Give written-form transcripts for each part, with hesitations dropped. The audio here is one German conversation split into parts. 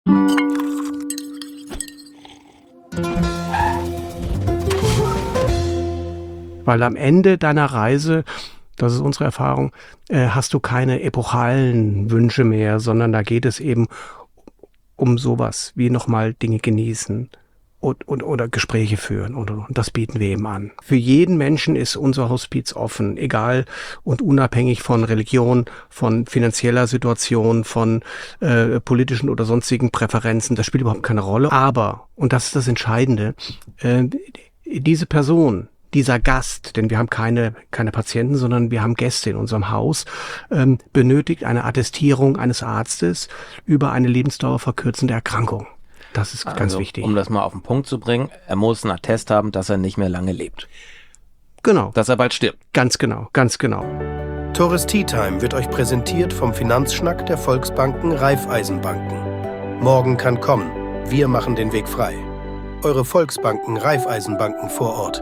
Weil am Ende deiner Reise, das ist unsere Erfahrung, hast du keine epochalen Wünsche mehr, sondern da geht es eben um sowas wie nochmal Dinge genießen oder Gespräche führen und das bieten wir eben an. Für jeden Menschen ist unser Hospiz offen, egal und unabhängig von Religion, von finanzieller Situation, von politischen oder sonstigen Präferenzen. Das spielt überhaupt keine Rolle. Aber, und das ist das Entscheidende, diese Person, dieser Gast, denn wir haben keine Patienten, sondern wir haben Gäste in unserem Haus, benötigt eine Attestierung eines Arztes über eine lebensdauerverkürzende Erkrankung. Das ist ganz wichtig. Um das mal auf den Punkt zu bringen, er muss einen Attest haben, dass er nicht mehr lange lebt. Genau. Dass er bald stirbt. Ganz genau, ganz genau. Tourist Tea Time wird euch präsentiert vom Finanzschnack der Volksbanken Raiffeisenbanken. Morgen kann kommen. Wir machen den Weg frei. Eure Volksbanken Raiffeisenbanken vor Ort.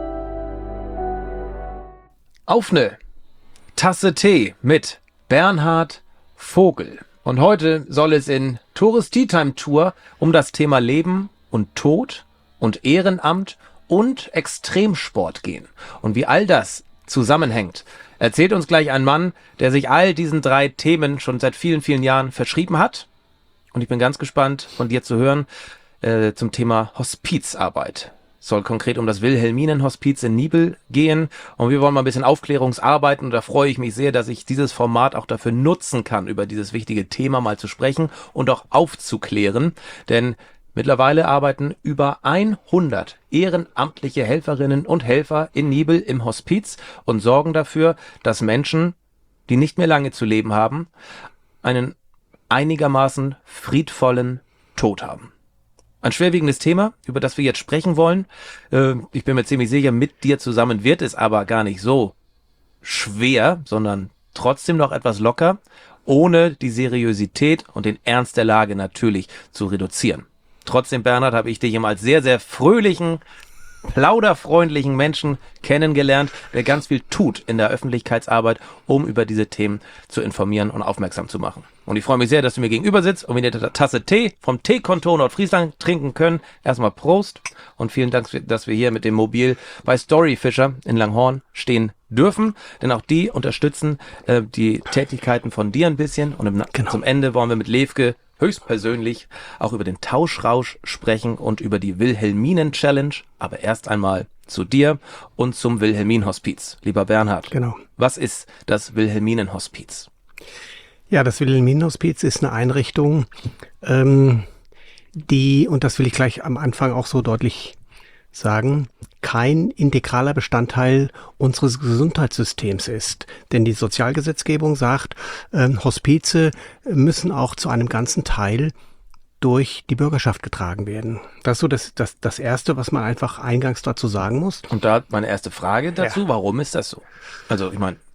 Auf eine Tasse Tee mit Bernhard Vogel. Und heute soll es in Tourist Tea Time Tour um das Thema Leben und Tod und Ehrenamt und Extremsport gehen. Und wie all das zusammenhängt, erzählt uns gleich ein Mann, der sich all diesen 3 Themen schon seit vielen, vielen Jahren verschrieben hat. Und ich bin ganz gespannt, von dir zu hören zum Thema Hospizarbeit. Es soll konkret um das Wilhelminen-Hospiz in Niebel gehen und wir wollen mal ein bisschen Aufklärungsarbeit und da freue ich mich sehr, dass ich dieses Format auch dafür nutzen kann, über dieses wichtige Thema mal zu sprechen und auch aufzuklären, denn mittlerweile arbeiten über 100 ehrenamtliche Helferinnen und Helfer in Niebel im Hospiz und sorgen dafür, dass Menschen, die nicht mehr lange zu leben haben, einen einigermaßen friedvollen Tod haben. Ein schwerwiegendes Thema, über das wir jetzt sprechen wollen. Ich bin mir ziemlich sicher, mit dir zusammen wird es aber gar nicht so schwer, sondern trotzdem noch etwas locker, ohne die Seriosität und den Ernst der Lage natürlich zu reduzieren. Trotzdem, Bernhard, habe ich dich immer als sehr, sehr fröhlichen, plauderfreundlichen Menschen kennengelernt, der ganz viel tut in der Öffentlichkeitsarbeit, um über diese Themen zu informieren und aufmerksam zu machen. Und ich freue mich sehr, dass du mir gegenüber sitzt und wir eine Tasse Tee vom Teekontor Nordfriesland trinken können. Erstmal Prost und vielen Dank, dass wir hier mit dem Mobil bei Storyfisher in Langhorn stehen dürfen, denn auch die unterstützen die Tätigkeiten von dir ein bisschen und zum Ende wollen wir mit Levke höchstpersönlich auch über den Tauschrausch sprechen und über die Wilhelminen-Challenge, aber erst einmal zu dir und zum Wilhelmin-Hospiz. Lieber Bernhard, Genau. Was ist das Wilhelminen-Hospiz? Ja, das Wilhelminen-Hospiz ist eine Einrichtung, die, und das will ich gleich am Anfang auch so deutlich sagen, kein integraler Bestandteil unseres Gesundheitssystems ist. Denn die Sozialgesetzgebung sagt, Hospize müssen auch zu einem ganzen Teil durch die Bürgerschaft getragen werden. Das ist so das Erste, was man einfach eingangs dazu sagen muss. Und da meine erste Frage dazu, Warum ist das so? Also ich meine...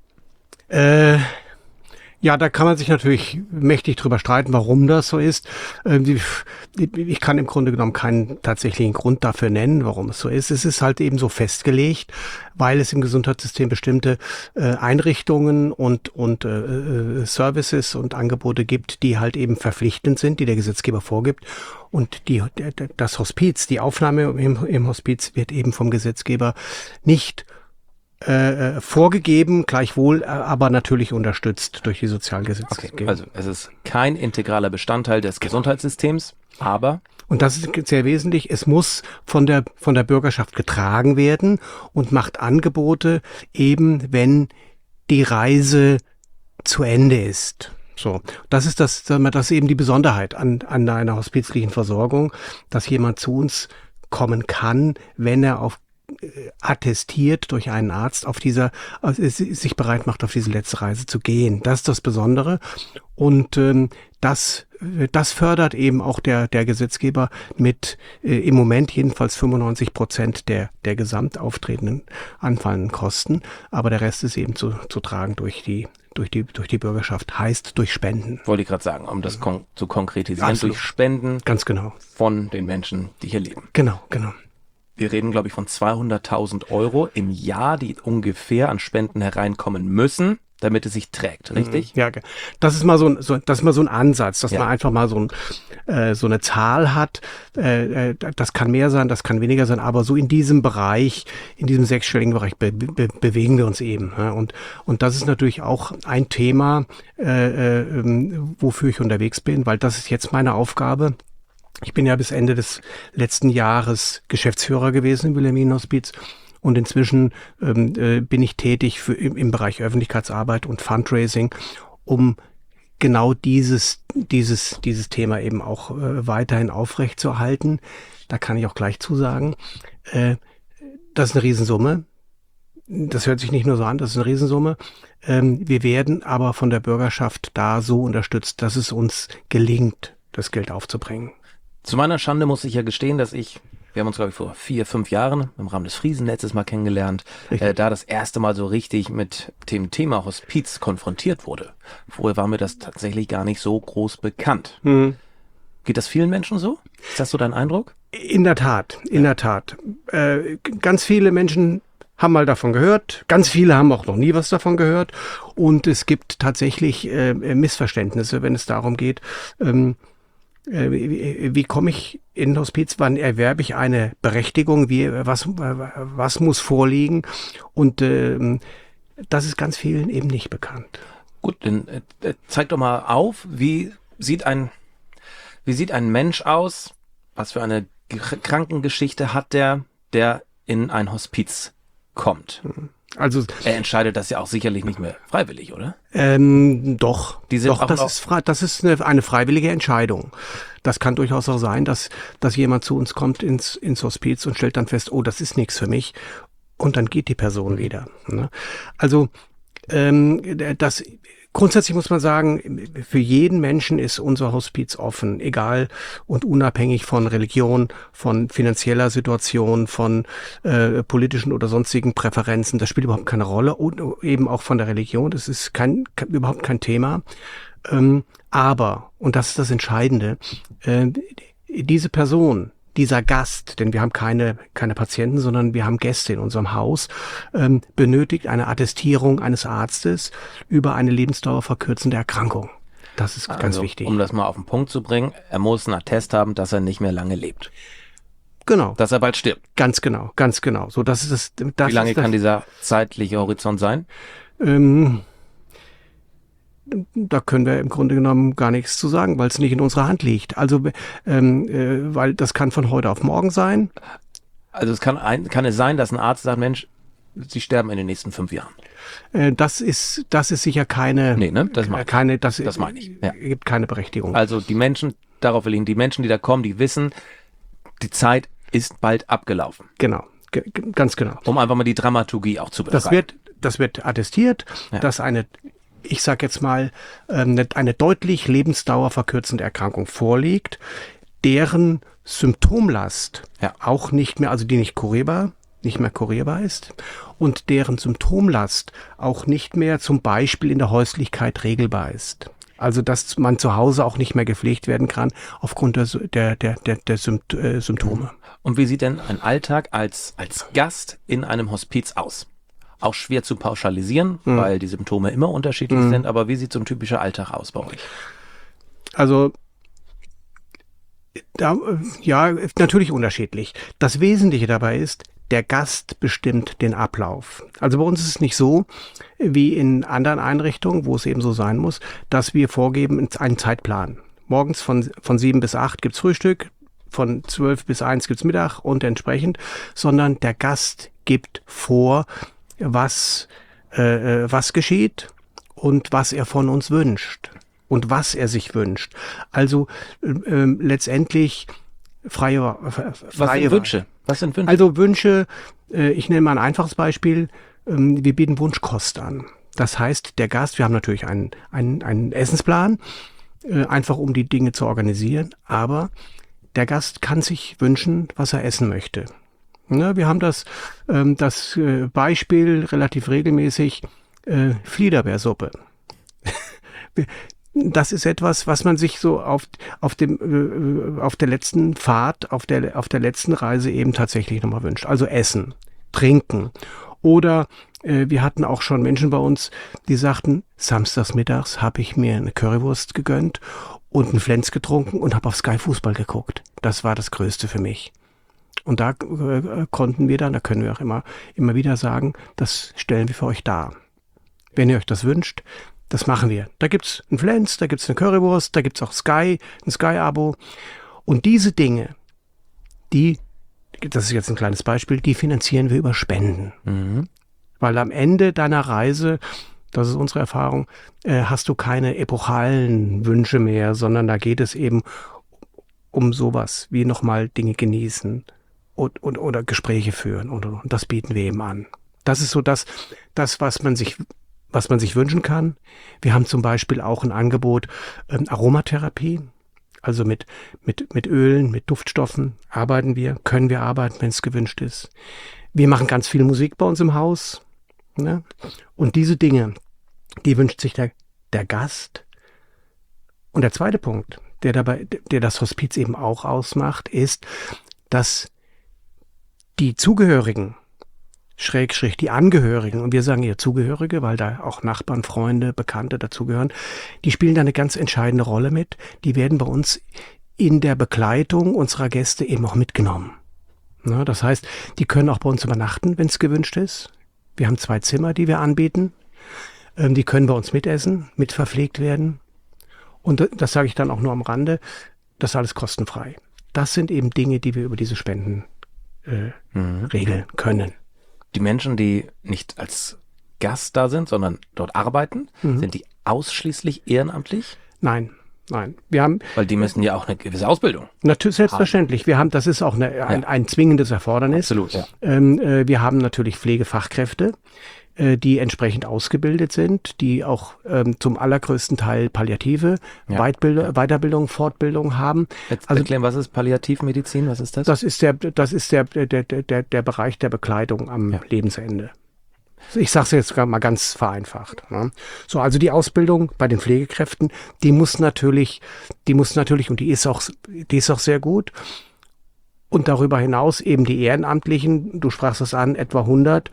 Ja, da kann man sich natürlich mächtig drüber streiten, warum das so ist. Ich kann im Grunde genommen keinen tatsächlichen Grund dafür nennen, warum es so ist. Es ist halt eben so festgelegt, weil es im Gesundheitssystem bestimmte Einrichtungen und Services und Angebote gibt, die halt eben verpflichtend sind, die der Gesetzgeber vorgibt. Und das Hospiz, die Aufnahme im Hospiz wird eben vom Gesetzgeber nicht vorgegeben, gleichwohl, aber natürlich unterstützt durch die Sozialgesetzgebung. Okay, also es ist kein integraler Bestandteil des Gesundheitssystems, aber... Und das ist sehr wesentlich, es muss von der Bürgerschaft getragen werden und macht Angebote eben, wenn die Reise zu Ende ist. So, das ist eben die Besonderheit an einer hospizlichen Versorgung, dass jemand zu uns kommen kann, wenn er attestiert durch einen Arzt sich bereit macht, auf diese letzte Reise zu gehen. Das ist das Besondere. Und das fördert eben auch der Gesetzgeber mit im Moment jedenfalls 95% der gesamt auftretenden anfallenden Kosten. Aber der Rest ist eben zu tragen durch die Bürgerschaft, heißt durch Spenden. Wollte ich gerade sagen, um das zu konkretisieren, Absolut. durch Spenden. Ganz genau. Von den Menschen, die hier leben. Genau. Wir reden, glaube ich, von 200.000 € im Jahr, die ungefähr an Spenden hereinkommen müssen. damit es sich trägt, richtig? Ja, das ist mal das ist mal so ein Ansatz, dass man einfach mal so eine Zahl hat. Das kann mehr sein, das kann weniger sein, aber so in diesem Bereich, in diesem sechsstelligen Bereich bewegen wir uns eben. Ja? Und das ist natürlich auch ein Thema, wofür ich unterwegs bin, weil das ist jetzt meine Aufgabe. Ich bin ja bis Ende des letzten Jahres Geschäftsführer gewesen im Wilhelminenhospiz. Und inzwischen bin ich tätig im Bereich Öffentlichkeitsarbeit und Fundraising, um genau dieses Thema eben auch weiterhin aufrechtzuerhalten. Da kann ich auch gleich zusagen, das ist eine Riesensumme. Das hört sich nicht nur so an, das ist eine Riesensumme. Wir werden aber von der Bürgerschaft da so unterstützt, dass es uns gelingt, das Geld aufzubringen. Zu meiner Schande muss ich ja gestehen, dass wir haben uns, glaube ich, vor 4-5 Jahren im Rahmen des Friesennetzes mal kennengelernt, da das erste Mal so richtig mit dem Thema Hospiz konfrontiert wurde. Vorher war mir das tatsächlich gar nicht so groß bekannt. Geht das vielen Menschen so? Ist das so dein Eindruck? In der Tat. Ganz viele Menschen haben mal davon gehört. Ganz viele haben auch noch nie was davon gehört. Und es gibt tatsächlich Missverständnisse, wenn es darum geht, wie komme ich in den Hospiz, wann erwerbe ich eine Berechtigung, was muss vorliegen? Und das ist ganz vielen eben nicht bekannt. Gut, dann zeig doch mal auf, wie sieht ein Mensch aus, was für eine Krankengeschichte hat der in ein Hospiz kommt? Also er entscheidet das ja auch sicherlich nicht mehr freiwillig, oder? Doch. Die sind Das ist eine freiwillige Entscheidung. Das kann durchaus auch sein, dass jemand zu uns kommt ins Hospiz und stellt dann fest, oh, das ist nichts für mich. Und dann geht die Person wieder. Ne? Also grundsätzlich muss man sagen, für jeden Menschen ist unser Hospiz offen, egal und unabhängig von Religion, von finanzieller Situation, von politischen oder sonstigen Präferenzen. Das spielt überhaupt keine Rolle und eben auch von der Religion. Das ist überhaupt kein Thema. Aber, und das ist das Entscheidende, diese Person, dieser Gast, denn wir haben keine Patienten, sondern wir haben Gäste in unserem Haus, benötigt eine Attestierung eines Arztes über eine lebensdauerverkürzende Erkrankung. Das ist ganz wichtig. Um das mal auf den Punkt zu bringen, er muss einen Attest haben, dass er nicht mehr lange lebt. Genau. Dass er bald stirbt. Ganz genau. So, das ist das. Wie lange kann dieser zeitliche Horizont sein? Da können wir im Grunde genommen gar nichts zu sagen, weil es nicht in unserer Hand liegt. Also, weil das kann von heute auf morgen sein. Also kann es sein, dass ein Arzt sagt, Mensch, Sie sterben in den nächsten 5 Jahren. Das ist sicher keine. Nee, ne? Das meine ich. Ja. Gibt keine Berechtigung. Also die Menschen, die Menschen, die da kommen, die wissen, die Zeit ist bald abgelaufen. Genau, ganz genau. Um einfach mal die Dramaturgie auch zu beschreiben. Das wird attestiert, dass ich sage jetzt mal, eine deutlich lebensdauerverkürzende Erkrankung vorliegt, deren Symptomlast auch nicht mehr, also die nicht mehr kurierbar ist und deren Symptomlast auch nicht mehr zum Beispiel in der Häuslichkeit regelbar ist. Also dass man zu Hause auch nicht mehr gepflegt werden kann aufgrund der Symptome. Und wie sieht denn ein Alltag als Gast in einem Hospiz aus? Auch schwer zu pauschalisieren, weil die Symptome immer unterschiedlich sind. Aber wie sieht so ein typischer Alltag aus bei euch? Also, natürlich unterschiedlich. Das Wesentliche dabei ist, der Gast bestimmt den Ablauf. Also bei uns ist es nicht so, wie in anderen Einrichtungen, wo es eben so sein muss, dass wir vorgeben einen Zeitplan. Morgens von 7 bis 8 gibt's Frühstück, von 12 bis 1 gibt's Mittag und entsprechend, sondern der Gast gibt vor, was geschieht und was er von uns wünscht und was er sich wünscht. Also letztendlich freie Wünsche? Was sind Wünsche? Also Wünsche, ich nenne mal ein einfaches Beispiel, wir bieten Wunschkost an. Das heißt, der Gast, wir haben natürlich einen Essensplan, einfach um die Dinge zu organisieren, aber der Gast kann sich wünschen, was er essen möchte. Ne, wir haben das Beispiel relativ regelmäßig, Fliederbeersuppe. Das ist etwas, was man sich so auf der letzten Fahrt, auf der letzten Reise eben tatsächlich nochmal wünscht. Also Essen, Trinken. Oder wir hatten auch schon Menschen bei uns, die sagten, samstags mittags habe ich mir eine Currywurst gegönnt und einen Flens getrunken und habe auf Sky Fußball geguckt. Das war das Größte für mich. Und da konnten wir dann, da können wir auch immer wieder sagen, das stellen wir für euch dar. Wenn ihr euch das wünscht, das machen wir. Da gibt's einen Flens, da gibt's eine Currywurst, da gibt's auch Sky, ein Sky-Abo. Und diese Dinge, das ist jetzt ein kleines Beispiel, die finanzieren wir über Spenden. Mhm. Weil am Ende deiner Reise, das ist unsere Erfahrung, hast du keine epochalen Wünsche mehr, sondern da geht es eben um sowas wie nochmal Dinge genießen oder Gespräche führen und das bieten wir eben an. Das ist so das, was man sich wünschen kann. Wir haben zum Beispiel auch ein Angebot Aromatherapie, also mit Ölen, mit Duftstoffen können wir arbeiten, wenn es gewünscht ist. Wir machen ganz viel Musik bei uns im Haus, ne? Und diese Dinge, die wünscht sich der Gast. Und der zweite Punkt, der das Hospiz eben auch ausmacht, ist, dass die Zugehörigen, Schrägstrich die Angehörigen, und wir sagen eher Zugehörige, weil da auch Nachbarn, Freunde, Bekannte dazugehören, die spielen da eine ganz entscheidende Rolle mit. Die werden bei uns in der Begleitung unserer Gäste eben auch mitgenommen. Na, das heißt, die können auch bei uns übernachten, wenn es gewünscht ist. Wir haben 2 Zimmer, die wir anbieten. Die können bei uns mitessen, mitverpflegt werden. Und das sage ich dann auch nur am Rande, das ist alles kostenfrei. Das sind eben Dinge, die wir über diese Spenden regeln können. Die Menschen, die nicht als Gast da sind, sondern dort arbeiten, sind die ausschließlich ehrenamtlich? Nein. Wir haben, weil die müssen ja auch eine gewisse Ausbildung. Natürlich, selbstverständlich. Das ist auch ein zwingendes Erfordernis. Absolut, ja. Wir haben natürlich Pflegefachkräfte, die entsprechend ausgebildet sind, die auch zum allergrößten Teil palliative Weiterbildung, Fortbildung haben. Jetzt erklären, was ist Palliativmedizin? Was ist das? Das ist der Bereich der Begleitung am Lebensende. Ich sage es jetzt mal ganz vereinfacht. Ne? So, also die Ausbildung bei den Pflegekräften, die muss natürlich, und die ist auch sehr gut. Und darüber hinaus eben die Ehrenamtlichen, du sprachst es an, etwa 100,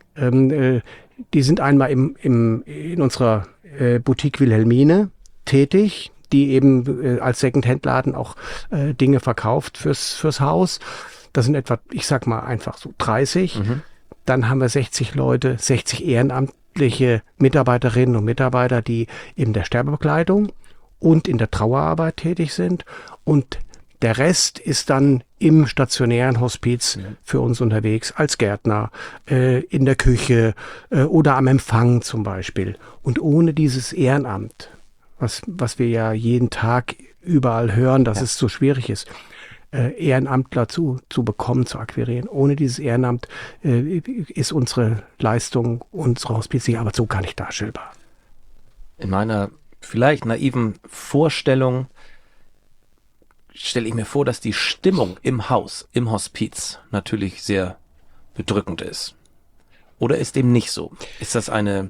die sind einmal in unserer Boutique Wilhelmine tätig, die eben als Secondhand-Laden auch Dinge verkauft fürs Haus. Das sind etwa, ich sag mal einfach so 30. Dann haben wir 60 Leute, 60 ehrenamtliche Mitarbeiterinnen und Mitarbeiter, die in der Sterbebegleitung und in der Trauerarbeit tätig sind. Und der Rest ist dann im stationären Hospiz für uns unterwegs, als Gärtner, in der Küche oder am Empfang zum Beispiel. Und ohne dieses Ehrenamt, was wir ja jeden Tag überall hören, dass es so schwierig ist, Ehrenamtler zu bekommen, zu akquirieren. Ohne dieses Ehrenamt ist unsere Leistung, unsere hospizierliche Arbeit so gar nicht darstellbar. In meiner vielleicht naiven Vorstellung stelle ich mir vor, dass die Stimmung im Haus, im Hospiz natürlich sehr bedrückend ist. Oder ist dem nicht so? Ist das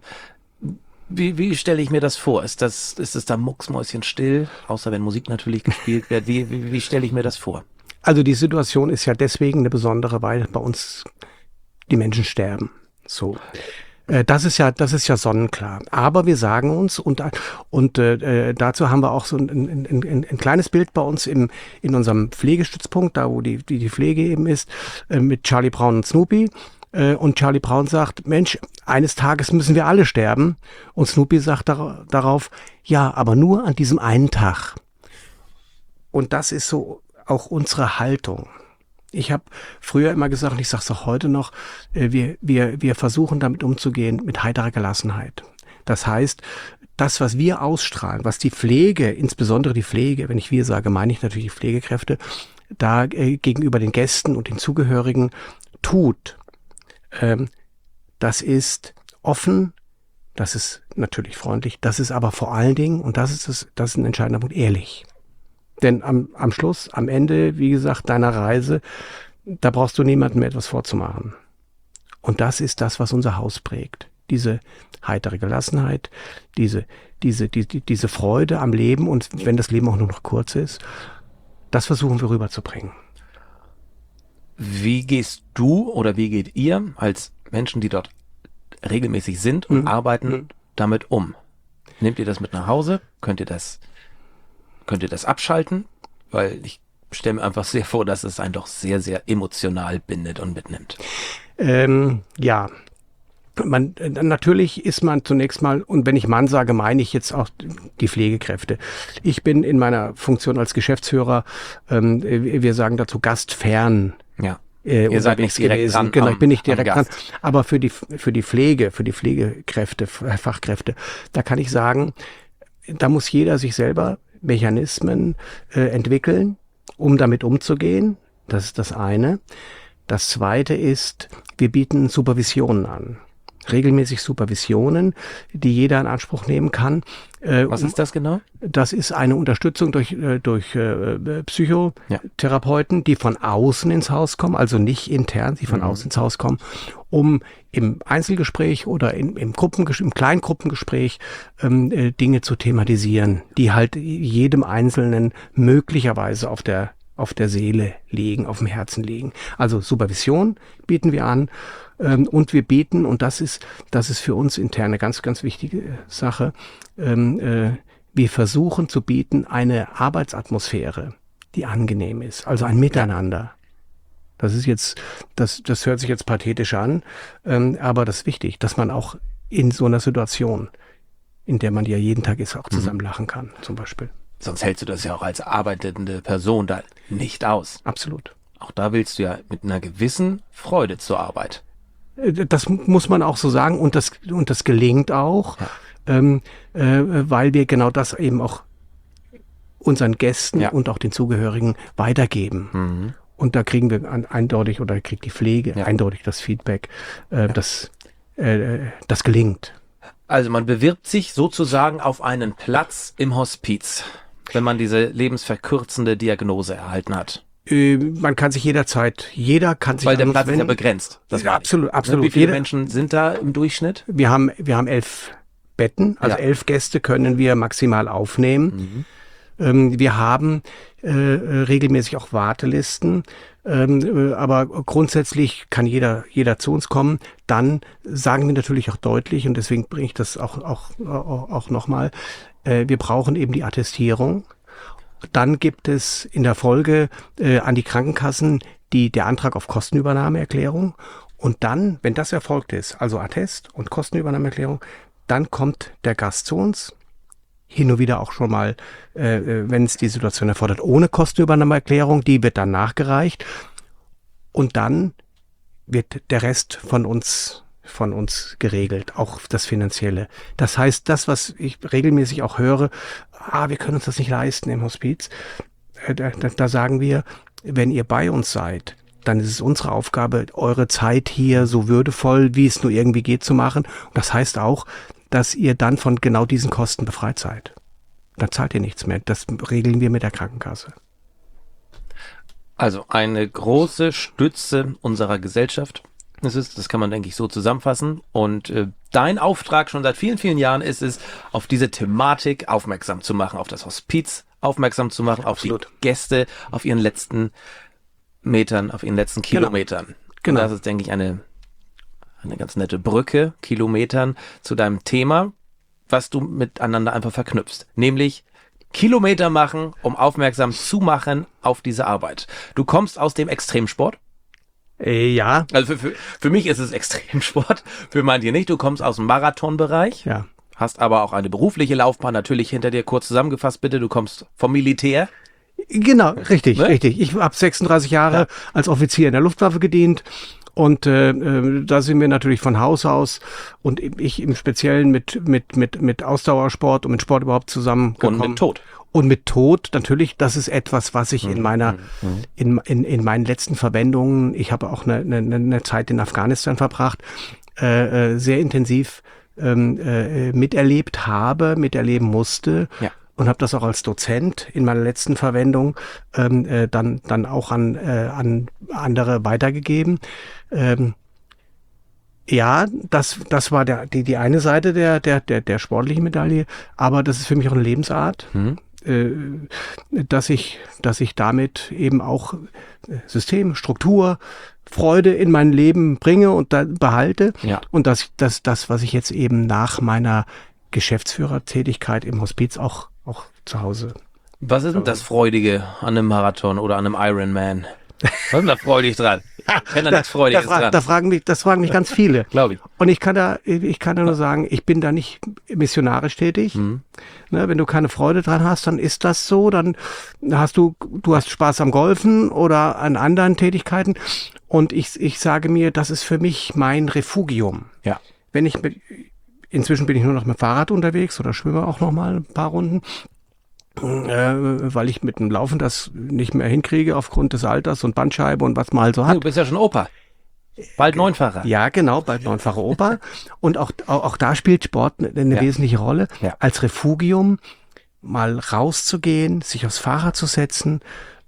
wie stelle ich mir das vor? Ist es da mucksmäuschenstill, außer wenn Musik natürlich gespielt wird? Wie stelle ich mir das vor? Also die Situation ist ja deswegen eine besondere, weil bei uns die Menschen sterben. So. Das ist ja sonnenklar. Aber wir sagen uns, und dazu haben wir auch so ein kleines Bild bei uns in unserem Pflegestützpunkt, da wo die Pflege eben ist, mit Charlie Brown und Snoopy. Und Charlie Brown sagt, Mensch, eines Tages müssen wir alle sterben. Und Snoopy sagt darauf, ja, aber nur an diesem einen Tag. Und das ist so auch unsere Haltung. Ich habe früher immer gesagt, und ich sage es auch heute noch, wir versuchen damit umzugehen mit heiterer Gelassenheit. Das heißt, das, was wir ausstrahlen, was die Pflege, insbesondere die Pflege, wenn ich wir sage, meine ich natürlich die Pflegekräfte, da gegenüber den Gästen und den Zugehörigen tut, das ist offen, das ist natürlich freundlich, das ist aber vor allen Dingen, und das ist ein entscheidender Punkt, ehrlich. Denn am Schluss, am Ende, wie gesagt, deiner Reise, da brauchst du niemandem mehr etwas vorzumachen. Und das ist das, was unser Haus prägt. Diese heitere Gelassenheit, diese Freude am Leben, und wenn das Leben auch nur noch kurz ist, das versuchen wir rüberzubringen. Wie gehst du oder wie geht ihr als Menschen, die dort regelmäßig sind und arbeiten, damit um? Nehmt ihr das mit nach Hause? Könnt ihr das abschalten? Weil ich stelle mir einfach sehr vor, dass es einen doch sehr, sehr emotional bindet und mitnimmt. Ja. Natürlich ist man zunächst mal, und wenn ich Mann sage, meine ich jetzt auch die Pflegekräfte. Ich bin in meiner Funktion als Geschäftsführer, wir sagen dazu gastfern. Ja. Ihr seid nicht direkt dran. Genau, ich bin nicht direkt dran. Aber für die Pflegekräfte, Fachkräfte, da kann ich sagen, da muss jeder sich selber Mechanismen entwickeln, um damit umzugehen. Das ist das eine. Das zweite ist, wir bieten Supervisionen an. Regelmäßig Supervisionen, die jeder in Anspruch nehmen kann. Was ist das genau? Das ist eine Unterstützung durch Psychotherapeuten, die von außen ins Haus kommen, also nicht intern, die von außen ins Haus kommen, um im Einzelgespräch oder im Kleingruppengespräch Dinge zu thematisieren, die halt jedem Einzelnen möglicherweise auf der Seele liegen, auf dem Herzen liegen. Also Supervision bieten wir an. Und wir bieten, und das ist für uns intern eine ganz, ganz wichtige Sache, wir versuchen zu bieten eine Arbeitsatmosphäre, die angenehm ist, also ein Miteinander. Das ist jetzt, das hört sich jetzt pathetisch an, aber das ist wichtig, dass man auch in so einer Situation, in der man ja jeden Tag ist, auch zusammen lachen kann, zum Beispiel. Sonst hältst du das ja auch als arbeitende Person da nicht aus. Absolut. Auch da willst du ja mit einer gewissen Freude zur Arbeit. Das muss man auch so sagen, und das gelingt auch, weil wir genau das eben auch unseren Gästen und auch den Zugehörigen weitergeben. Und da kriegen wir eindeutig, oder kriegt die Pflege eindeutig das Feedback, das gelingt. Also man bewirbt sich sozusagen auf einen Platz im Hospiz, wenn man diese lebensverkürzende Diagnose erhalten hat. Man kann sich jeder kann sich weil der Platz ist ja begrenzt. Das ja, absolut. Wie viele Menschen sind da im Durchschnitt? Wir haben 11 Betten, also 11 Gäste können wir maximal aufnehmen. Wir haben regelmäßig auch Wartelisten, aber grundsätzlich kann jeder zu uns kommen. Dann sagen wir natürlich auch deutlich, und deswegen bringe ich das auch nochmal, wir brauchen eben die Attestierung. Dann gibt es in der Folge an die Krankenkassen der Antrag auf Kostenübernahmeerklärung. Und dann, wenn das erfolgt ist, also Attest und Kostenübernahmeerklärung, dann kommt der Gast zu uns. Hin und wieder auch schon mal, wenn es die Situation erfordert, ohne Kostenübernahmeerklärung, die wird dann nachgereicht. Und dann wird der Rest von uns geregelt, auch das Finanzielle. Das heißt, das, was ich regelmäßig auch höre, wir können uns das nicht leisten im Hospiz, da sagen wir, wenn ihr bei uns seid, dann ist es unsere Aufgabe, eure Zeit hier so würdevoll, wie es nur irgendwie geht, zu machen. Und das heißt auch, dass ihr dann von genau diesen Kosten befreit seid. Dann zahlt ihr nichts mehr. Das regeln wir mit der Krankenkasse. Also eine große Stütze unserer Gesellschaft. Das kann man, denke ich, so zusammenfassen. Und dein Auftrag schon seit vielen, vielen Jahren ist es, auf diese Thematik aufmerksam zu machen, auf das Hospiz aufmerksam zu machen, auf die Gäste, auf ihren letzten Metern, auf ihren letzten Kilometern. Genau. Und das ist, denke ich, eine ganz nette Brücke, Kilometern, zu deinem Thema, was du miteinander einfach verknüpfst. Nämlich Kilometer machen, um aufmerksam zu machen auf diese Arbeit. Du kommst aus dem Extremsport. Ja. Also für mich ist es Extremsport, für manche nicht. Du kommst aus dem Marathonbereich, hast aber auch eine berufliche Laufbahn natürlich hinter dir. Kurz zusammengefasst bitte, du kommst vom Militär. Genau, richtig, ne? Richtig. Ich habe 36 Jahre als Offizier in der Luftwaffe gedient. Und da sind wir natürlich von Haus aus und ich im Speziellen mit Ausdauersport und mit Sport überhaupt zusammengekommen. Und mit Tod. Und mit Tod, natürlich, das ist etwas, was ich in meinen letzten Verwendungen, ich habe auch eine Zeit in Afghanistan verbracht, sehr intensiv miterleben musste. Ja. Und habe das auch als Dozent in meiner letzten Verwendung dann auch an andere weitergegeben. Das war die eine Seite der sportlichen Medaille, aber das ist für mich auch eine Lebensart. dass ich damit eben auch System, Struktur, Freude in mein Leben bringe und dann behalte. Ja. Und dass das, was ich jetzt eben nach meiner Geschäftsführertätigkeit im Hospiz auch zu Hause. Was ist denn das Freudige an einem Marathon oder an einem Ironman? Was ist denn da freudig dran? Ich kenne da nichts Freudiges dran. Das fragen mich ganz viele. Glaube ich. Und ich kann da nur sagen, ich bin da nicht missionarisch tätig. Mhm. Ne, wenn du keine Freude dran hast, dann ist das so. Dann hast du hast Spaß am Golfen oder an anderen Tätigkeiten. Und ich sage mir, das ist für mich mein Refugium. Ja. Inzwischen bin ich nur noch mit dem Fahrrad unterwegs oder schwimme auch noch mal ein paar Runden. Weil ich mit dem Laufen das nicht mehr hinkriege aufgrund des Alters und Bandscheibe und was man halt so hat. Du bist ja schon Opa. Bald 9-facher. Ja, genau, bald 9-facher Opa. Und auch da spielt Sport eine wesentliche Rolle. Ja. Als Refugium mal rauszugehen, sich aufs Fahrrad zu setzen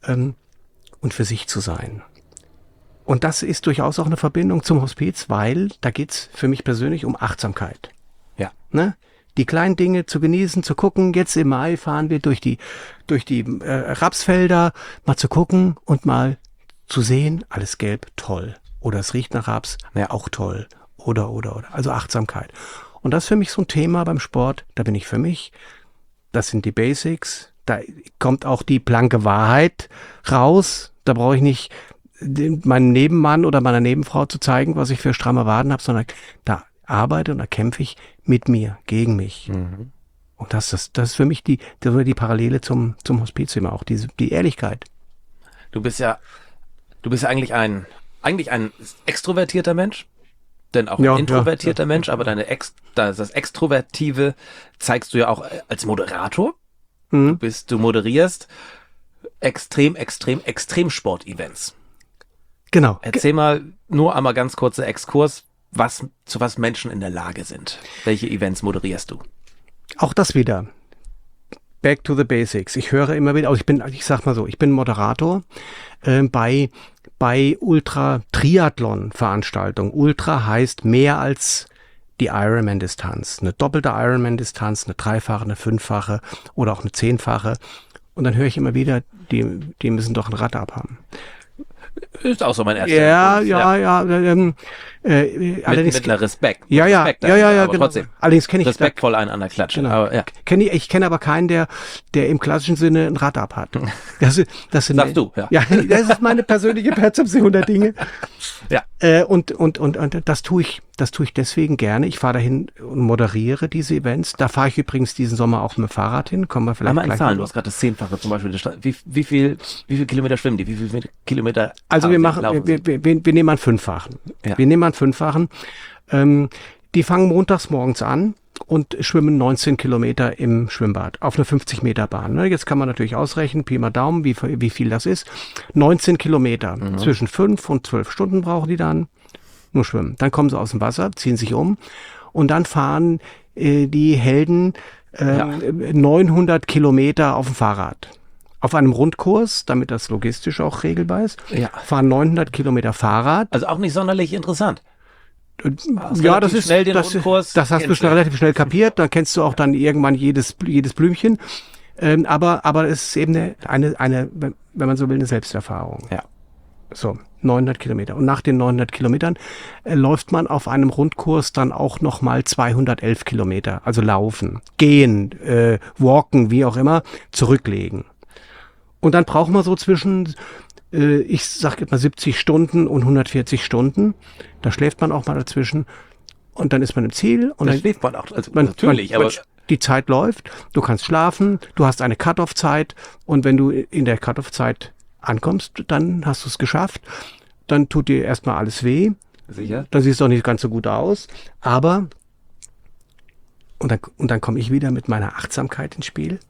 und für sich zu sein. Und das ist durchaus auch eine Verbindung zum Hospiz, weil da geht's für mich persönlich um Achtsamkeit. Ja. Ne? Die kleinen Dinge zu genießen, zu gucken. Jetzt im Mai fahren wir durch die Rapsfelder, mal zu gucken und mal zu sehen, alles gelb, toll. Oder es riecht nach Raps, Ja. auch toll. Oder. Also Achtsamkeit. Und das ist für mich so ein Thema beim Sport. Da bin ich für mich. Das sind die Basics. Da kommt auch die blanke Wahrheit raus. Da brauche ich nicht meinem Nebenmann oder meiner Nebenfrau zu zeigen, was ich für stramme Waden habe, sondern da arbeite und da kämpfe ich mit mir, gegen mich. Mhm. Und das ist für mich die Parallele zum Hospiz immer auch, die Ehrlichkeit. Du bist ja eigentlich ein extrovertierter Mensch, denn auch Ja, ein introvertierter ja. Mensch, aber das Extrovertive zeigst du ja auch als Moderator. Mhm. Du moderierst Extremsport-Events. Genau. Erzähl mal nur einmal ganz kurzer Exkurs, zu was Menschen in der Lage sind. Welche Events moderierst du? Auch das wieder. Back to the basics. Ich höre immer wieder, ich bin Moderator bei Ultra-Triathlon-Veranstaltungen. Ultra heißt mehr als die Ironman-Distanz. Eine doppelte Ironman-Distanz, eine dreifache, eine fünffache oder auch eine zehnfache. Und dann höre ich immer wieder, die müssen doch ein Rad abhaben. Ist auch so mein erster Ja. Allerdings mit einer Respekt. Ja, aber genau. trotzdem. Allerdings kenne ich Respektvoll einen an der Klatsche. Genau. Aber, ja. Ich kenne aber keinen, der im klassischen Sinne ein Rad ab hat. Das sind, Sagst du, ja. Ja, das ist meine persönliche Perzeption der Dinge. Ja. Und das tue ich deswegen gerne. Ich fahre dahin und moderiere diese Events. Da fahre ich übrigens diesen Sommer auch mit dem Fahrrad hin. Kommen wir vielleicht Einmal in gleich Zahlen, du mal. hast gerade das 10-fache zum Beispiel. Wie viel Kilometer schwimmen die? Wie viel Kilometer Also wir laufen sie? nehmen mal einen Fünffachen. Ja. Wir nehmen mal einen Fünffachen. Die fangen montags morgens an und schwimmen 19 Kilometer im Schwimmbad auf einer 50 Meter Bahn. Ne? Jetzt kann man natürlich ausrechnen, Pi mal Daumen, wie viel das ist. 19 Kilometer. Zwischen 5 und 12 Stunden brauchen die dann nur schwimmen. Dann kommen sie aus dem Wasser, ziehen sich um und dann fahren die Helden 900 Kilometer auf dem Fahrrad. Auf einem Rundkurs, damit das logistisch auch regelbar ist, fahren 900 Kilometer Fahrrad. Also auch nicht sonderlich interessant. Ja, das ist schnell den das Rundkurs. hast du schon relativ schnell kapiert. Dann kennst du auch dann irgendwann jedes Blümchen. Aber es ist eben eine, wenn man so will, eine Selbsterfahrung. Ja. So, 900 Kilometer. Und nach den 900 Kilometern läuft man auf einem Rundkurs dann auch nochmal 211 Kilometer. Also laufen, gehen, walken, wie auch immer, zurücklegen. Und dann braucht man so zwischen, ich sag jetzt mal 70 Stunden und 140 Stunden. Da schläft man auch mal dazwischen. Und dann ist man im Ziel. Und Da dann schläft man auch. Also natürlich, aber die Zeit läuft. Du kannst schlafen. Du hast eine Cut-off-Zeit. Und wenn du in der Cut-off-Zeit ankommst, dann hast du es geschafft. Dann tut dir erstmal alles weh. sicher. Dann siehst du auch nicht ganz so gut aus. Aber, und dann komme ich wieder mit meiner Achtsamkeit ins Spiel.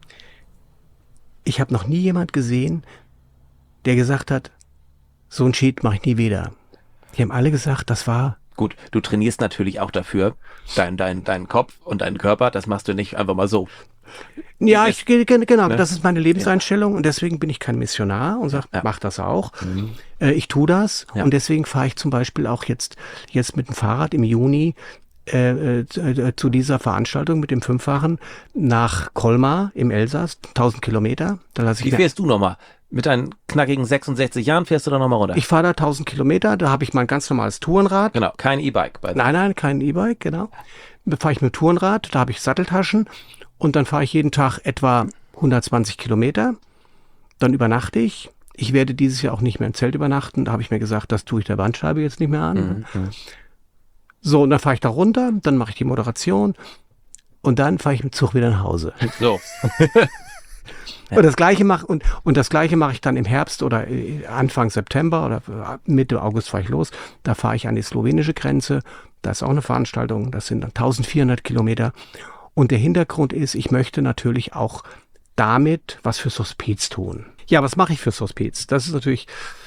Ich habe noch nie jemand gesehen, der gesagt hat, so ein Cheat mache ich nie wieder. Die haben alle gesagt, das war... Gut, du trainierst natürlich auch dafür, deinen Kopf und deinen Körper, das machst du nicht einfach mal so. Ja, genau, Ne? das ist meine Lebenseinstellung und deswegen bin ich kein Missionar und sage, mach das auch. Ich tue das und deswegen fahre ich zum Beispiel auch jetzt mit dem Fahrrad im Juni zu dieser Veranstaltung mit dem Fünffachen nach Colmar im Elsass, 1000 Kilometer. Da lasse Wie ich fährst du nochmal? Mit deinen knackigen 66 Jahren fährst du da nochmal runter? Ich fahre da 1000 Kilometer, da habe ich mein ganz normales Tourenrad. Genau, kein E-Bike. Nein, kein E-Bike, genau. Da fahre ich mit dem Tourenrad, da habe ich Satteltaschen und dann fahre ich jeden Tag etwa 120 Kilometer. Dann übernachte ich. Ich werde dieses Jahr auch nicht mehr im Zelt übernachten. Da habe ich mir gesagt, das tue ich der Bandscheibe jetzt nicht mehr an. So, und dann fahre ich da runter, dann mache ich die Moderation und dann fahre ich mit dem Zug wieder nach Hause. So. Und das Gleiche mache ich dann im Herbst oder Anfang September oder Mitte August fahre ich los. Da fahre ich an die slowenische Grenze. Da ist auch eine Veranstaltung. Das sind dann 1400 Kilometer. Und der Hintergrund ist, ich möchte natürlich auch damit was fürs Hospiz tun. Ja, was mache ich fürs Hospiz? Das ist natürlich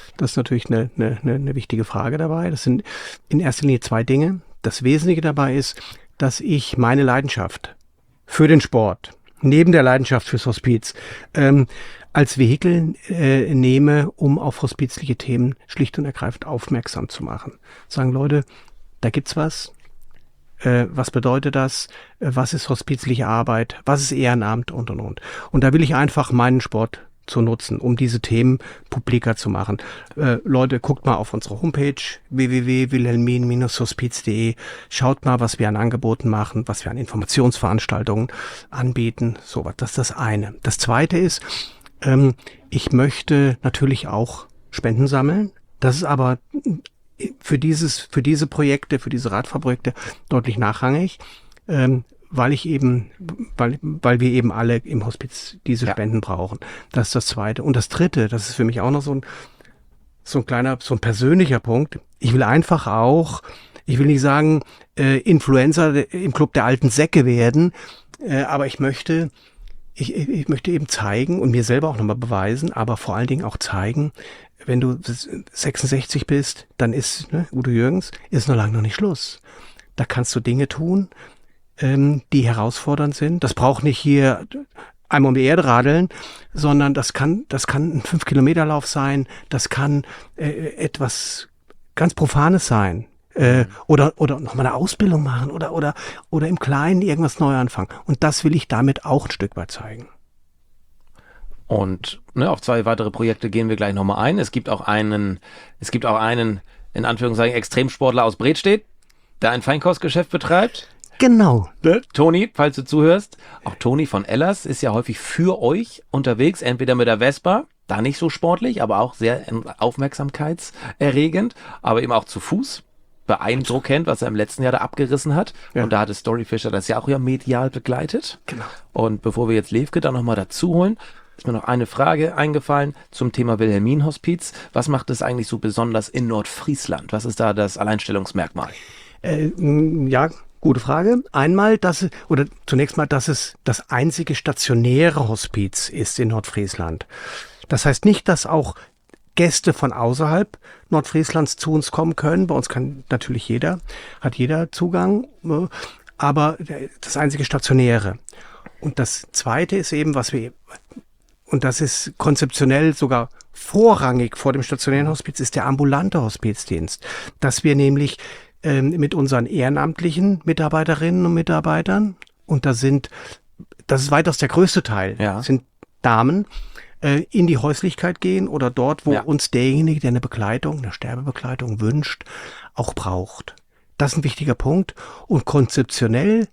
eine wichtige Frage dabei. Das sind in erster Linie zwei Dinge. Das Wesentliche dabei ist, dass ich meine Leidenschaft für den Sport, neben der Leidenschaft fürs Hospiz, als Vehikel nehme, um auf hospizliche Themen schlicht und ergreifend aufmerksam zu machen. Sagen Leute, da gibt's was. Was bedeutet das? Was ist hospizliche Arbeit? Was ist Ehrenamt? Und. Und da will ich einfach meinen Sport zu nutzen, um diese Themen publiker zu machen. Leute, guckt mal auf unsere Homepage www.wilhelmin-hospiz.de. Schaut mal, was wir an Angeboten machen, was wir an Informationsveranstaltungen anbieten. So was, das ist das eine. Das zweite ist, ich möchte natürlich auch Spenden sammeln. Das ist aber für diese Projekte, für diese Radfahrprojekte deutlich nachrangig, weil wir eben alle im Hospiz diese Spenden brauchen. Das ist das Zweite. Und das Dritte, das ist für mich auch noch so ein persönlicher Punkt. Ich will einfach auch, ich will nicht sagen, Influencer im Club der alten Säcke werden, aber ich möchte eben zeigen und mir selber auch nochmal beweisen, aber vor allen Dingen auch zeigen, wenn du 66 bist, dann ist, Udo Jürgens, ist noch lange noch nicht Schluss. Da kannst du Dinge tun, die herausfordernd sind. Das braucht nicht hier einmal um die Erde radeln, sondern das kann ein 5-Kilometer-Lauf sein, das kann etwas ganz Profanes sein. Oder nochmal eine Ausbildung machen oder im Kleinen irgendwas neu anfangen. Und das will ich damit auch ein Stück weit zeigen. Und auf 2 weitere Projekte gehen wir gleich nochmal ein. Es gibt auch einen, in Anführungszeichen, Extremsportler aus Bredstedt, der ein Feinkostgeschäft betreibt. Genau. Toni, falls du zuhörst, auch Toni von Ellers ist ja häufig für euch unterwegs, entweder mit der Vespa, da nicht so sportlich, aber auch sehr aufmerksamkeitserregend, aber eben auch zu Fuß. Beeindruckend, was er im letzten Jahr da abgerissen hat. Ja. Und da hatte Storyfisher das ja auch medial begleitet. Genau. Und bevor wir jetzt Levke da nochmal dazu holen, ist mir noch eine Frage eingefallen zum Thema Wilhelmin-Hospiz. Was macht es eigentlich so besonders in Nordfriesland? Was ist da das Alleinstellungsmerkmal? Ja, gute Frage. Zunächst mal, dass es das einzige stationäre Hospiz ist in Nordfriesland. Das heißt nicht, dass auch Gäste von außerhalb Nordfrieslands zu uns kommen können. Bei uns hat jeder Zugang, aber das einzige Stationäre. Und das Zweite ist eben, und das ist konzeptionell sogar vorrangig vor dem stationären Hospiz, ist der ambulante Hospizdienst. Dass wir nämlich mit unseren ehrenamtlichen Mitarbeiterinnen und Mitarbeitern, und das ist weitaus der größte Teil, sind Damen, in die Häuslichkeit gehen oder dort, wo uns derjenige, der eine Sterbebegleitung wünscht, auch braucht. Das ist ein wichtiger Punkt. Und konzeptionell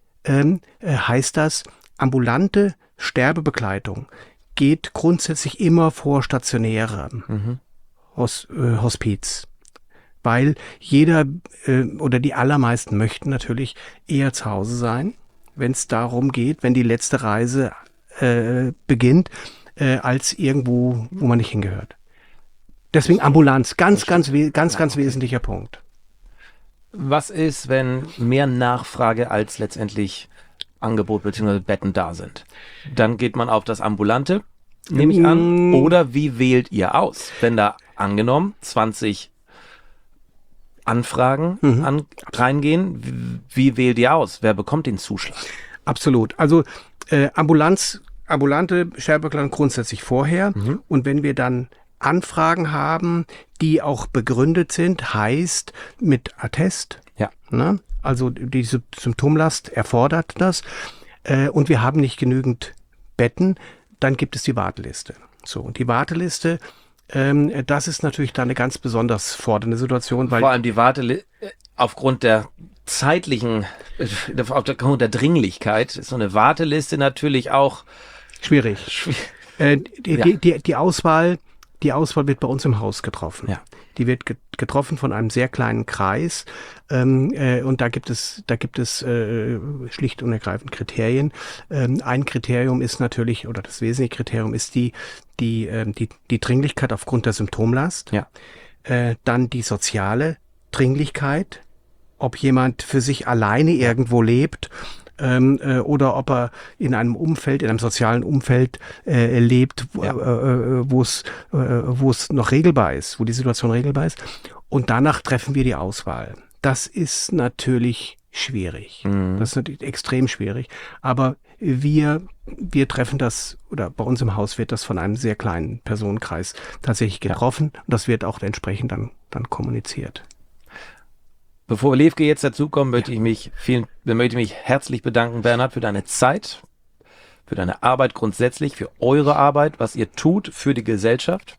heißt das, ambulante Sterbebegleitung geht grundsätzlich immer vor stationärem Hospiz. Weil jeder oder die allermeisten möchten natürlich eher zu Hause sein, wenn es darum geht, wenn die letzte Reise beginnt, als irgendwo, wo man nicht hingehört. Deswegen Ambulanz, ganz wesentlicher Punkt. Was ist, wenn mehr Nachfrage als letztendlich Angebot bzw. Betten da sind? Dann geht man auf das Ambulante, nehme ich an. Oder wie wählt ihr aus? Wenn da angenommen 20 Anfragen reingehen, wie wählt ihr aus? Wer bekommt den Zuschlag? Absolut. Also ambulante Sterbebegleitung grundsätzlich vorher. Und wenn wir dann Anfragen haben, die auch begründet sind, heißt mit Attest, Also die Symptomlast erfordert das. Und wir haben nicht genügend Betten, dann gibt es die Warteliste. So, und die Warteliste, das ist natürlich dann eine ganz besonders fordernde Situation. Weil vor allem die Warteliste aufgrund der aufgrund der Dringlichkeit ist so eine Warteliste natürlich auch schwierig. Die Auswahl wird bei uns im Haus getroffen. Ja. Die wird getroffen von einem sehr kleinen Kreis, und da gibt es schlicht und ergreifend Kriterien. Ein Kriterium ist natürlich, oder das wesentliche Kriterium ist die Dringlichkeit aufgrund der Symptomlast. Ja. Dann die soziale Dringlichkeit, ob jemand für sich alleine irgendwo lebt, oder ob er in einem sozialen Umfeld lebt, wo es noch regelbar ist, wo die Situation regelbar ist. Und danach treffen wir die Auswahl. Das ist natürlich schwierig. Das ist natürlich extrem schwierig. Aber wir treffen das, oder bei uns im Haus wird das von einem sehr kleinen Personenkreis tatsächlich getroffen. Und das wird auch entsprechend dann kommuniziert. Bevor Levke jetzt dazukommt, möchte ich mich herzlich bedanken, Bernhard, für deine Zeit, für deine Arbeit grundsätzlich, für eure Arbeit, was ihr tut für die Gesellschaft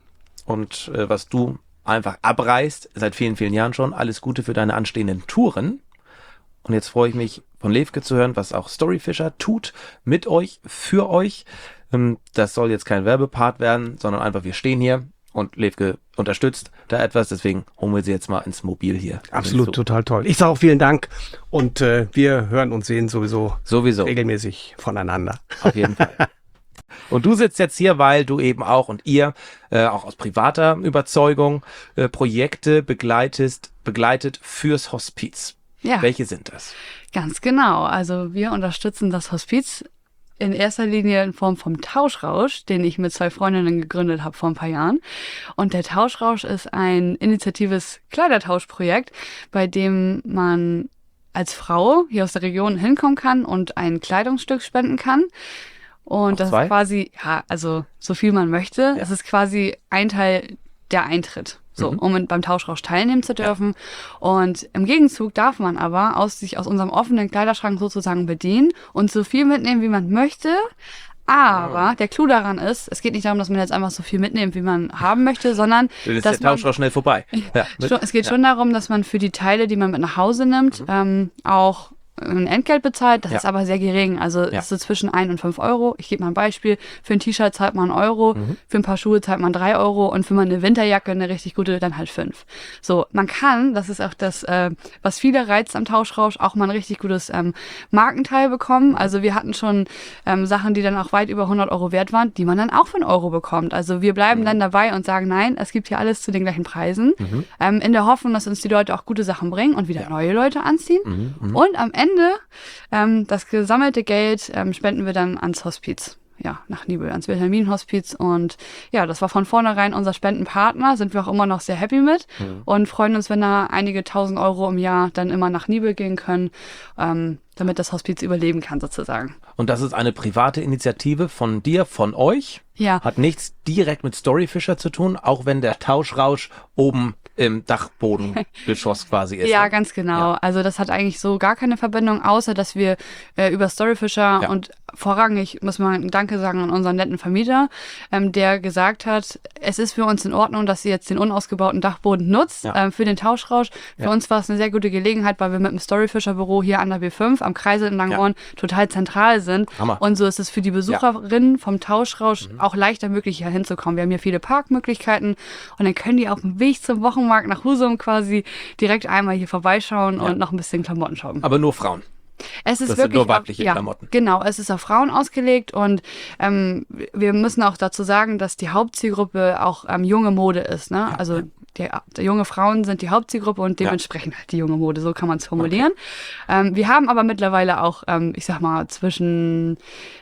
und was du einfach abreißt seit vielen, vielen Jahren schon. Alles Gute für deine anstehenden Touren. Und jetzt freue ich mich, von Levke zu hören, was auch Storyfisher tut, mit euch, für euch. Das soll jetzt kein Werbepart werden, sondern einfach, wir stehen hier. Und Levke unterstützt da etwas, deswegen holen wir sie jetzt mal ins Mobil hier. Absolut, total toll. Ich sage auch vielen Dank und wir hören und sehen sowieso regelmäßig voneinander. Auf jeden Fall. Und du sitzt jetzt hier, weil du eben auch und ihr auch aus privater Überzeugung Projekte begleitet fürs Hospiz. Ja. Welche sind das? Ganz genau. Also wir unterstützen das Hospiz in erster Linie in Form vom Tauschrausch, den ich mit 2 Freundinnen gegründet habe vor ein paar Jahren. Und der Tauschrausch ist ein initiatives Kleidertauschprojekt, bei dem man als Frau hier aus der Region hinkommen kann und ein Kleidungsstück spenden kann. Und das ist quasi, also so viel man möchte. Es ist quasi ein Teil der Eintritt. So, um beim Tauschrausch teilnehmen zu dürfen. Und im Gegenzug darf man aber sich aus unserem offenen Kleiderschrank sozusagen bedienen und so viel mitnehmen, wie man möchte. Aber der Clou daran ist, es geht nicht darum, dass man jetzt einfach so viel mitnimmt, wie man haben möchte, sondern dann ist der Tauschrausch schnell vorbei. Es geht schon darum, dass man für die Teile, die man mit nach Hause nimmt, auch ein Entgelt bezahlt, das ist aber sehr gering. Also es ist so zwischen 1 und 5 Euro. Ich gebe mal ein Beispiel. Für ein T-Shirt zahlt man 1 Euro, für ein paar Schuhe zahlt man 3 Euro und für eine Winterjacke, eine richtig gute, dann halt 5. So, man kann, das ist auch das, was viele reizt am Tauschrausch, auch mal ein richtig gutes Markenteil bekommen. Also wir hatten schon Sachen, die dann auch weit über 100 Euro wert waren, die man dann auch für 1 Euro bekommt. Also wir bleiben dann dabei und sagen, nein, es gibt hier alles zu den gleichen Preisen. In der Hoffnung, dass uns die Leute auch gute Sachen bringen und wieder neue Leute anziehen. Und am Ende das gesammelte Geld spenden wir dann ans Hospiz. Ja, nach Nibel, ans Wilhelminen-Hospiz. Und ja, das war von vornherein unser Spendenpartner, sind wir auch immer noch sehr happy mit und freuen uns, wenn da einige 1.000 Euro im Jahr dann immer nach Nibel gehen können, damit das Hospiz überleben kann sozusagen. Und das ist eine private Initiative von dir, von euch? Ja. Hat nichts direkt mit Storyfisher zu tun, auch wenn der Tauschrausch oben im Dachbodengeschoss quasi ist. Ja, ganz genau. Ja. Also das hat eigentlich so gar keine Verbindung, außer dass wir über Storyfisher und vorrangig muss man Danke sagen an unseren netten Vermieter, der gesagt hat, es ist für uns in Ordnung, dass ihr jetzt den unausgebauten Dachboden nutzt für den Tauschrausch. Für uns war es eine sehr gute Gelegenheit, weil wir mit dem Storyfisher-Büro hier an der B5 am Kreisel in Langhorn total zentral sind. Hammer. Und so ist es für die Besucherinnen vom Tauschrausch auch leichter möglich, hier hinzukommen. Wir haben hier viele Parkmöglichkeiten und dann können die auf dem Weg zum Wochenmarkt nach Husum quasi direkt einmal hier vorbeischauen und noch ein bisschen Klamotten shoppen. Aber nur Frauen. Es ist das wirklich sind nur weibliche Klamotten. Genau, es ist auf Frauen ausgelegt und wir müssen auch dazu sagen, dass die Hauptzielgruppe auch junge Mode ist. Ne? Ja. Also die junge Frauen sind die Hauptzielgruppe und dementsprechend halt die junge Mode, so kann man es formulieren. Okay. Wir haben aber mittlerweile auch, ich sag mal, zwischen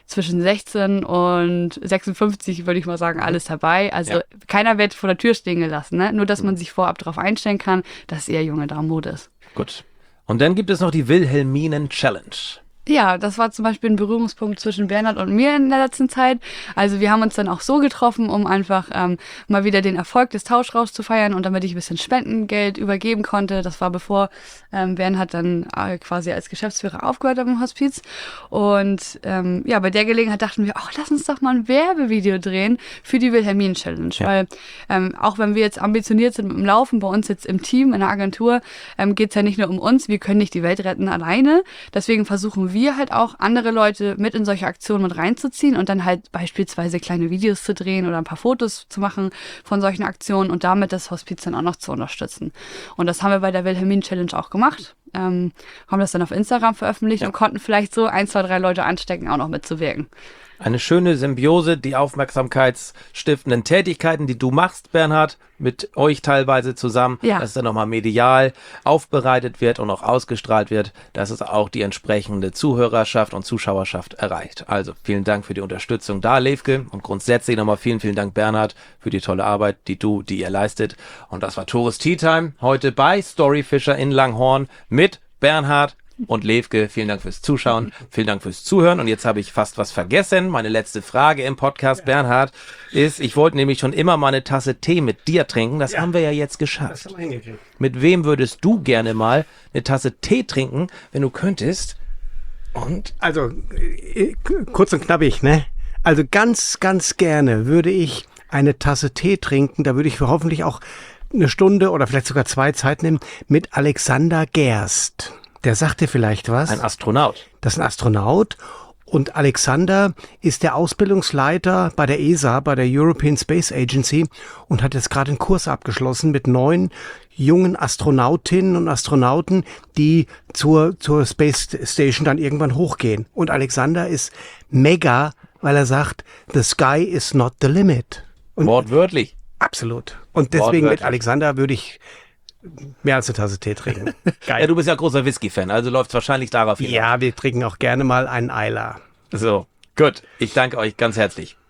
16 und 56, würde ich mal sagen, alles dabei. Also keiner wird vor der Tür stehen gelassen. Ne? Nur, dass man sich vorab darauf einstellen kann, dass eher junge Damenmode ist. Gut. Und dann gibt es noch die Wilhelminen Challenge. Ja, das war zum Beispiel ein Berührungspunkt zwischen Bernhard und mir in der letzten Zeit. Also wir haben uns dann auch so getroffen, um einfach mal wieder den Erfolg des Tauschrauschs zu feiern und damit ich ein bisschen Spendengeld übergeben konnte. Das war bevor Bernhard dann quasi als Geschäftsführer aufgehört hat im Hospiz. Und bei der Gelegenheit dachten wir, lass uns doch mal ein Werbevideo drehen für die Wilhelminen-Challenge. Ja. Weil auch wenn wir jetzt ambitioniert sind mit dem Laufen, bei uns jetzt im Team, in der Agentur, geht's ja nicht nur um uns, wir können nicht die Welt retten alleine. Deswegen versuchen wir halt auch, andere Leute mit in solche Aktionen mit reinzuziehen und dann halt beispielsweise kleine Videos zu drehen oder ein paar Fotos zu machen von solchen Aktionen und damit das Hospiz dann auch noch zu unterstützen. Und das haben wir bei der Wilhelminen-Challenge auch gemacht. Haben das dann auf Instagram veröffentlicht und konnten vielleicht so 1, 2, 3 Leute anstecken, auch noch mitzuwirken. Eine schöne Symbiose, die aufmerksamkeitsstiftenden Tätigkeiten, die du machst, Bernhard, mit euch teilweise zusammen, dass dann nochmal medial aufbereitet wird und auch ausgestrahlt wird, dass es auch die entsprechende Zuhörerschaft und Zuschauerschaft erreicht. Also vielen Dank für die Unterstützung da, Levke, und grundsätzlich nochmal vielen, vielen Dank, Bernhard, für die tolle Arbeit, die ihr leistet. Und das war Tores Tea Time, heute bei Storyfisher in Langhorn mit Bernhard und Levke. Vielen Dank fürs Zuschauen, vielen Dank fürs Zuhören. Und jetzt habe ich fast was vergessen. Meine letzte Frage im Podcast, Bernhard, ist, ich wollte nämlich schon immer mal eine Tasse Tee mit dir trinken. Das haben wir ja jetzt geschafft. Das haben wir hingekriegt. Mit wem würdest du gerne mal eine Tasse Tee trinken, wenn du könntest? Und? Also, kurz und knappig, ne? Also ganz, ganz gerne würde ich eine Tasse Tee trinken. Da würde ich hoffentlich auch eine Stunde oder vielleicht sogar 2 Zeit nehmen mit Alexander Gerst. Der sagt dir vielleicht was. Ein Astronaut. Das ist ein Astronaut. Und Alexander ist der Ausbildungsleiter bei der ESA, bei der European Space Agency, und hat jetzt gerade einen Kurs abgeschlossen mit 9 jungen Astronautinnen und Astronauten, die zur Space Station dann irgendwann hochgehen. Und Alexander ist mega, weil er sagt, the sky is not the limit. Und wortwörtlich. Absolut. Und deswegen mit Alexander würde ich mehr als eine Tasse Tee trinken. Geil. Ja, du bist ja großer Whisky-Fan, also läuft es wahrscheinlich darauf hinaus. Ja, wir trinken auch gerne mal einen Eiler. So, gut. Ich danke euch ganz herzlich.